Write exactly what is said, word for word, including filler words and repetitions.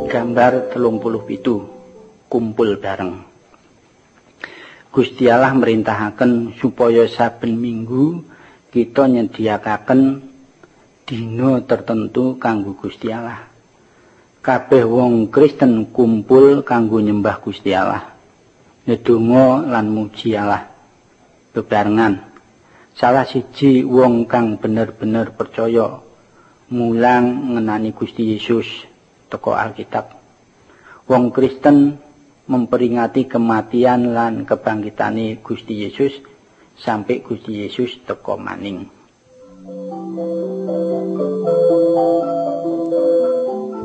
Gambar telung puluh pitu kumpul bareng. Gusti Allah merintahaken supaya saben minggu kita nyediakaken dina tertentu kanggo Gusti Allah. Kabeh wong Kristen kumpul kanggo nyembah Gusti Allah, ndedonga lan muji Allah bebarengan. Salah siji wong kang bener-bener percaya mulang ngenani Gusti Yesus teko Alkitab. Wong Kristen memperingati kematian lan kebangkitane Gusti Yesus sampai Gusti Yesus teko maning.